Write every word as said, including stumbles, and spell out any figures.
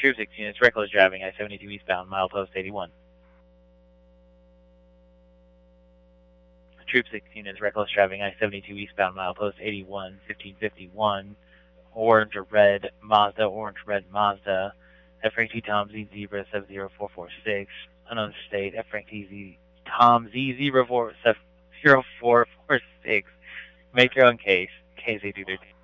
Troop six units, reckless driving, I seventy-two eastbound, milepost eighty-one. Troop six units, reckless driving, I seventy-two eastbound, milepost eighty-one, fifteen fifty-one. Orange or red Mazda, orange red Mazda. F Frank T Tom Z Zebra seven zero four four six. Unknown state, F Frank T Z Tom Z Zebra four zero four four six. Make your own case. Case eight two thirteen.